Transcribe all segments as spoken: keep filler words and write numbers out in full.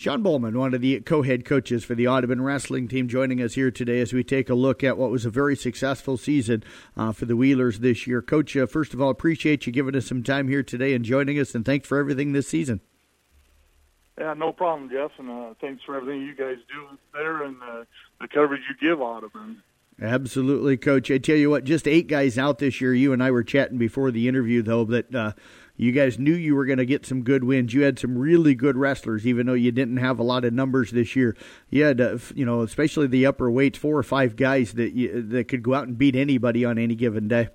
Sean Bowman, one of the co-head coaches for the Audubon wrestling team, joining us here today as we take a look at what was a very successful season uh, for the Wheelers this year. Coach, uh, first of all, appreciate you giving us some time here today and joining us, and thanks for everything this season. Yeah, no problem, Jeff, and uh, thanks for everything you guys do there and uh, the coverage you give Audubon. Absolutely, Coach. I tell you what, just eight guys out this year. You and I were chatting before the interview, though, that uh, you guys knew you were going to get some good wins. You had some really good wrestlers, even though you didn't have a lot of numbers this year. You had, uh, you know, especially the upper weights, four or five guys that you, that could go out and beat anybody on any given day.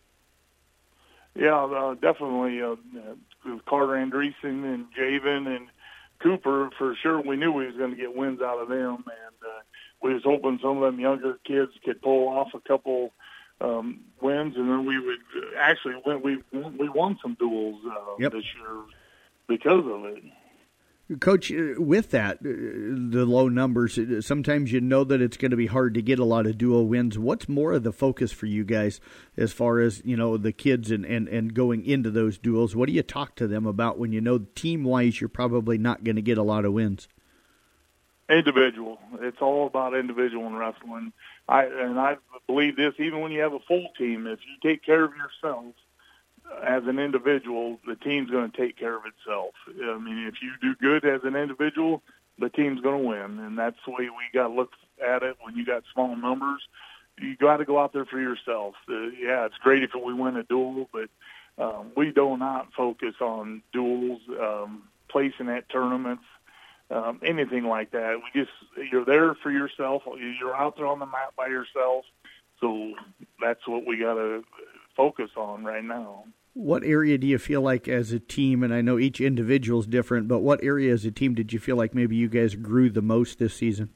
Yeah, uh, definitely. Uh, Carter Andreessen and Javen and Cooper, for sure, we knew we was going to get wins out of them, and uh, we was hoping some of them younger kids could pull off a couple um, wins, and then we would actually win, we we won some duels uh, yep. this year because of it. Coach, with that, the low numbers, sometimes you know that it's going to be hard to get a lot of dual wins. What's more of the focus for you guys as far as, you know, the kids and, and, and going into those duels? What do you talk to them about when you know team-wise you're probably not going to get a lot of wins? Individual. It's all about individual in wrestling. I And I believe this, even when you have a full team, if you take care of yourself, as an individual, the team's going to take care of itself. I mean, if you do good as an individual, the team's going to win, and that's the way we got to look at it when you got small numbers. You got to go out there for yourself. Uh, yeah, it's great if we win a duel, but um, we do not focus on duels, um, placing at tournaments, um, anything like that. We just, you're there for yourself. You're out there on the mat by yourself, so that's what we got to focus on right now. What area do you feel like as a team, and I know each individual is different, but what area as a team did you feel like maybe you guys grew the most this season?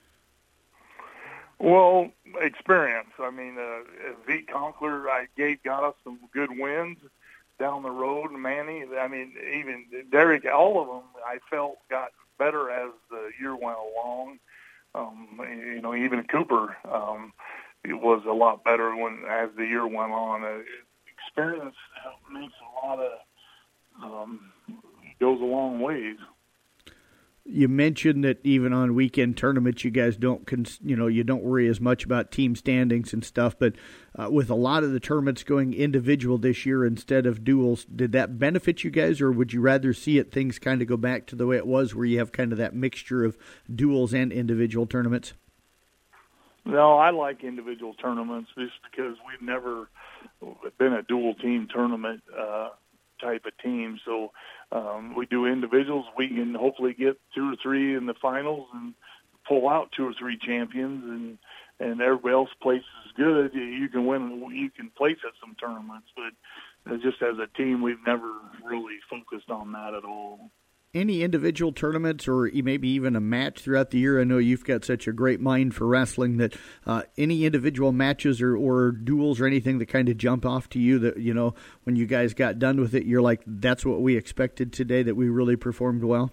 Well, experience. I mean, uh, Zeke Conkler, I gave, got us some good wins down the road. Manny, I mean, even Derek, all of them, I felt got better as the year went along. Um, you know, even Cooper, um, it was a lot better when as the year went on. Uh, experience makes a lot of um, goes a long ways. You mentioned that even on weekend tournaments, you guys don't, you know, you don't worry as much about team standings and stuff. But uh, with a lot of the tournaments going individual this year instead of duels, did that benefit you guys, or would you rather see it things kind of go back to the way it was, where you have kind of that mixture of duels and individual tournaments? No, I like individual tournaments just because we've never been a dual team tournament uh, type of team. So um, we do individuals. We can hopefully get two or three in the finals and pull out two or three champions, and and everybody else places good. You can win. You can place at some tournaments, but just as a team, we've never really focused on that at all. Any individual tournaments or maybe even a match throughout the year? I know you've got such a great mind for wrestling that uh, any individual matches or, or duels or anything that kind of jump off to you that, you know, when you guys got done with it, you're like, that's what we expected today, that we really performed well?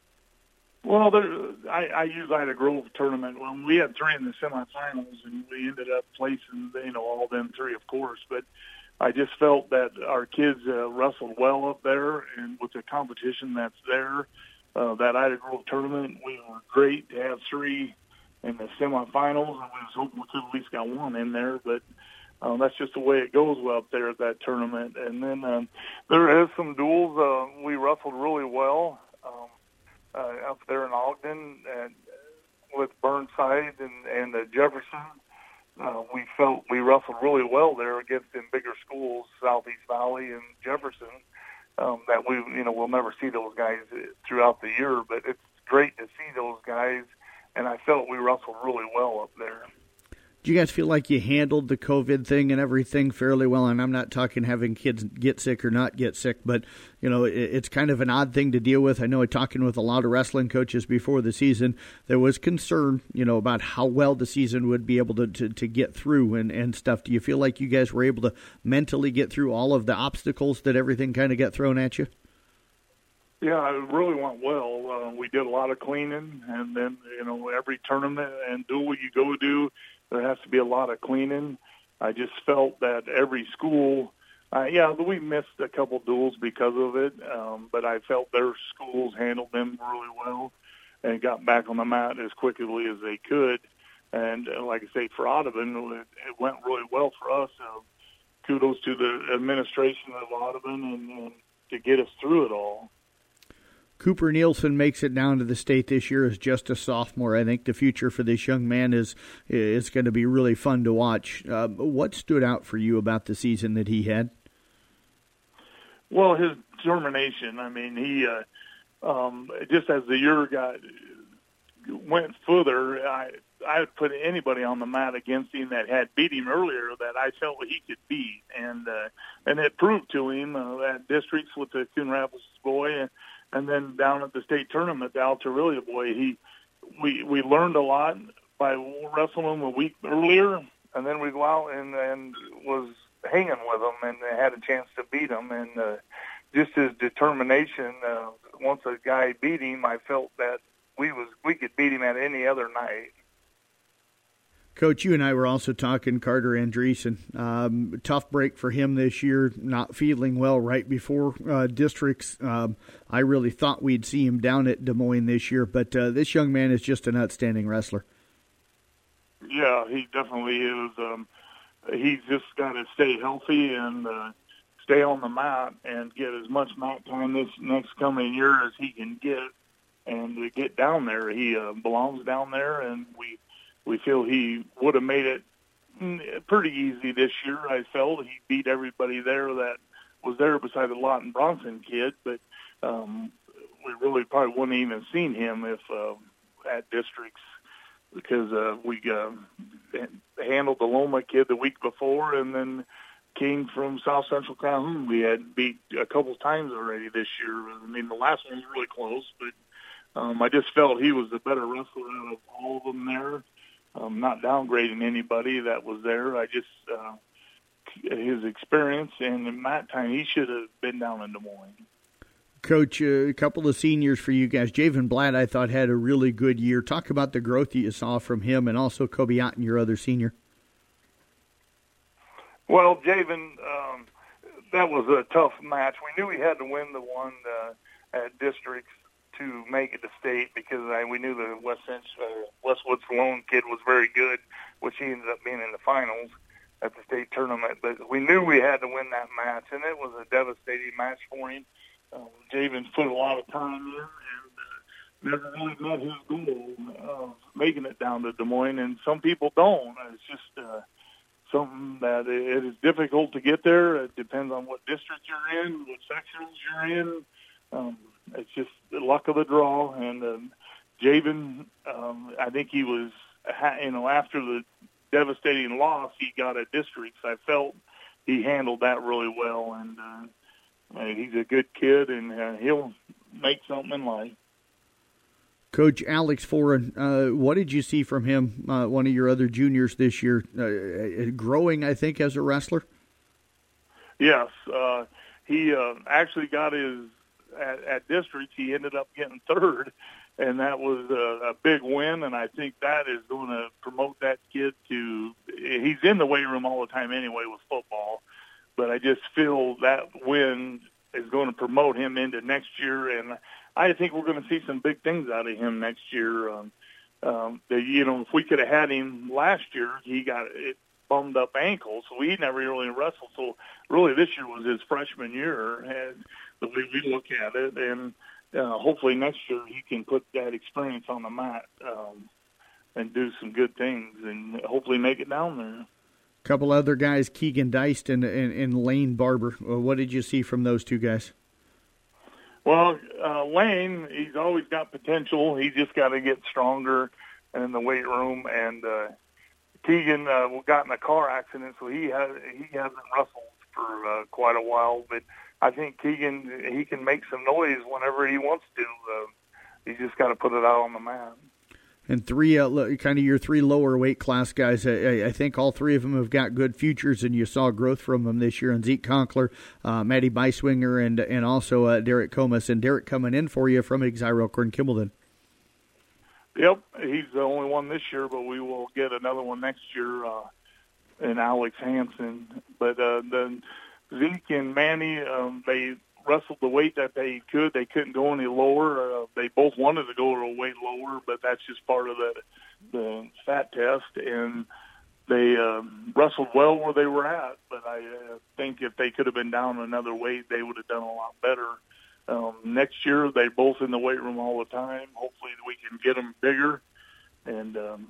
Well, there, I, I use Ida Grove tournament. Well, we had three in the semifinals, and we ended up placing, you know, all them three, of course, but I just felt that our kids uh, wrestled well up there, and with the competition that's there, uh, that Ida Grove tournament, we were great to have three in the semifinals, and we was hoping we could at least got one in there, but um, that's just the way it goes up there at that tournament. And then um, there is some duels. Uh, we wrestled really well um, uh, up there in Ogden and with Burnside and, and uh, Jefferson. Uh, we felt we wrestled really well there against them bigger schools, Southeast Valley and Jefferson, um, that we, you know, we'll never see those guys throughout the year, but it's great to see those guys, and I felt we wrestled really well up there. Do you guys feel like you handled the COVID thing and everything fairly well? And I'm not talking having kids get sick or not get sick, but, you know, it's kind of an odd thing to deal with. I know I'm talking with a lot of wrestling coaches before the season. There was concern, you know, about how well the season would be able to, to, to get through and, and stuff. Do you feel like you guys were able to mentally get through all of the obstacles that everything kind of got thrown at you? Yeah, it really went well. Uh, we did a lot of cleaning, and then, you know, every tournament and duel you go to, there has to be a lot of cleaning. I just felt that every school, uh, yeah, we missed a couple duels because of it, um, but I felt their schools handled them really well. and got back on the mat as quickly as they could. And uh, like I say, for Audubon, it, it went really well for us. Uh, kudos to the administration of Audubon and, and to get us through it all. Cooper Nielsen makes it down to the state this year as just a sophomore. I think the future for this young man is is going to be really fun to watch. Uh, what stood out for you about the season that he had? Well, his determination. I mean, he uh, um, just as the year got went further, I I would put anybody on the mat against him that had beat him earlier that I felt he could beat, and uh, and it proved to him uh, at districts with the Coon Rapids boy. And, And then down at the state tournament, the Altarillo boy, he, we we learned a lot by wrestling him a week earlier, and then we go out and, and was hanging with him and had a chance to beat him. And uh, just his determination, uh, once a guy beat him, I felt that we was we could beat him at any other night. Coach, you and I were also talking Carter Andreessen. Um, tough break for him this year, not feeling well right before uh, districts. Um, I really thought we'd see him down at Des Moines this year, but uh, this young man is just an outstanding wrestler. Yeah, he definitely is. Um, he's just got to stay healthy and uh, stay on the mat and get as much mat time this next coming year as he can get, and to get down there. He uh, belongs down there, and we We feel he would have made it pretty easy this year. I felt he beat everybody there that was there beside the Lawton Bronson kid, but um, we really probably wouldn't even seen him if uh, at districts because uh, we uh, handled the Loma kid the week before, and then King from South Central Calhoun we had beat a couple times already this year. I mean, the last one was really close, but um, I just felt he was the better wrestler out of all of them there. Um, not downgrading anybody that was there. I just, uh, his experience and the mat time, he should have been down in Des Moines. Coach, uh, a couple of seniors for you guys. Javen Blatt, I thought, had a really good year. Talk about the growth that you saw from him, and also Kobe Otten, your other senior. Well, Javen, um, that was a tough match. We knew he had to win the one uh, at districts to make it to state because I, we knew the West uh, Westwood Sloan kid was very good, which he ended up being in the finals at the state tournament. But we knew we had to win that match, and it was a devastating match for him. Um, Javen put a lot of time in and uh, never really met his goal of making it down to Des Moines, and some people don't. It's just uh, something that it is difficult to get there. It depends on what district you're in, what sections you're in. Um, It's just the luck of the draw, and um, Javen, um, I think he was, you know, after the devastating loss, he got a districts. I felt he handled that really well, and uh, he's a good kid, and uh, he'll make something in life. Coach Alex Foran, uh, what did you see from him, uh, one of your other juniors this year, uh, growing, I think, as a wrestler? Yes. Uh, he uh, actually got his, At, at districts, he ended up getting third, and that was a, a big win, and I think that is going to promote that kid to – he's in the weight room all the time anyway with football, but I just feel that win is going to promote him into next year, and I think we're going to see some big things out of him next year. Um, um, the, you know, if we could have had him last year, he got it bummed up ankle, so he never really wrestled. So really this year was his freshman year, and the way we look at it, and uh, hopefully next year he can put that experience on the mat um, and do some good things and hopefully make it down there. A couple other guys, Keegan Deist and, and, and Lane Barber. What did you see from those two guys? Well, uh, Lane, he's always got potential. He just got to get stronger in the weight room, and uh, Keegan uh, got in a car accident, so he has he hasn't wrestled for uh, quite a while. But I think Keegan, he can make some noise whenever he wants to. Uh, he's just got to put it out on the mat. And three, uh, kind of your three lower weight class guys, I, I think all three of them have got good futures, and you saw growth from them this year. And Zeke Conkler, uh, Matty Beiswinger, and and also uh, Derek Comas. And Derek coming in for you from Exire and Kimballton. Yep, he's the only one this year, but we will get another one next year uh, in Alex Hansen. But uh, the Zeke and Manny, um, they wrestled the weight that they could. They couldn't go any lower. Uh, they both wanted to go to a weight lower, but that's just part of the the fat test. And they uh, wrestled well where they were at. But I uh, think if they could have been down another weight, they would have done a lot better. Um, next year, they're both in the weight room all the time. Hopefully, we can get them bigger. And um,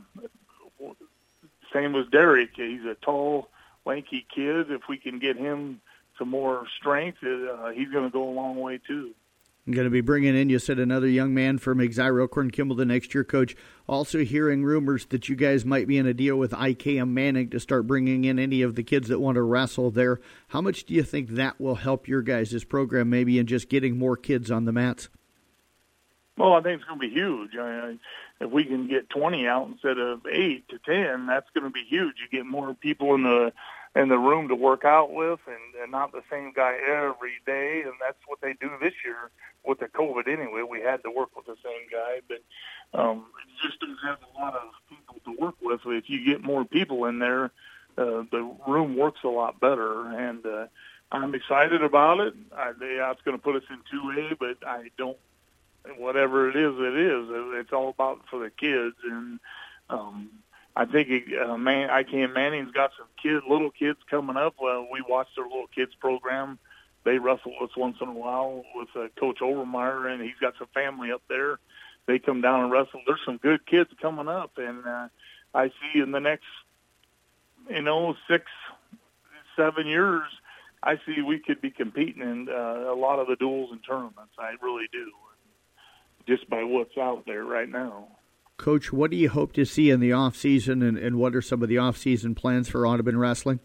same with Derek. He's a tall, lanky kid. If we can get him some more strength, uh, he's going to go a long way too. I'm going to be bringing in, you said, another young man from Exira Elkhorn Kimball the next year, Coach. Also hearing rumors that you guys might be in a deal with I K M Manning to start bringing in any of the kids that want to wrestle there. How much do you think that will help your guys' program maybe in just getting more kids on the mats? Well, I think it's going to be huge. I mean, if we can get twenty out instead of eight to ten, that's going to be huge. You get more people in the in the room to work out with, and, and not the same guy every day. And that's what they do this year with the COVID anyway. We had to work with the same guy, but um, it just doesn't have a lot of people to work with. If you get more people in there, uh, the room works a lot better. And uh, I'm excited about it. I, yeah, it's going to put us in two A, but I don't. Whatever it is, it is. It's all about for the kids, and um, I think it, uh, man, I can. Manning's got some kid, little kids coming up. Well, we watch their little kids program. They wrestle with us once in a while with uh, Coach Overmeyer, and he's got some family up there. They come down and wrestle. There's some good kids coming up, and uh, I see in the next, you know, six, seven years, I see we could be competing in uh, a lot of the duels and tournaments. I really do. Just by what's out there right now. Coach, what do you hope to see in the off season, and, and what are some of the off season plans for Audubon Wrestling?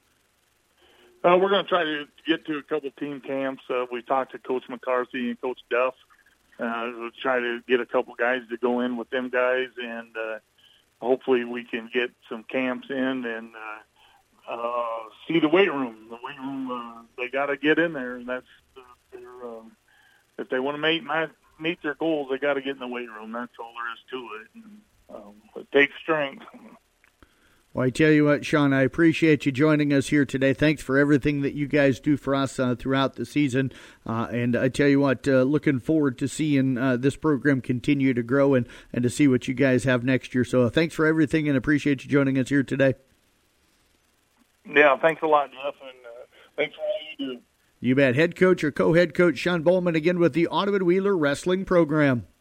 Uh, we're going to try to get to a couple team camps. Uh, we talked to Coach McCarthy and Coach Duff. Uh, we'll try to get a couple guys to go in with them guys, and uh, hopefully we can get some camps in and uh, uh, see the weight room. The weight room, uh, they got to get in there, and that's uh, their, um, if they want to make my meet their goals, they got to get in the weight room. That's all there is to it. And, um, it takes strength. Well, I tell you what, Sean, I appreciate you joining us here today. Thanks for everything that you guys do for us uh, throughout the season. Uh, and I tell you what, uh, looking forward to seeing uh, this program continue to grow and, and to see what you guys have next year. So uh, thanks for everything, and appreciate you joining us here today. Yeah, thanks a lot, Jeff, and uh, thanks for all you do. You bet. Head coach or co-head coach Sean Bowman again with the Audubon Wheeler Wrestling Program.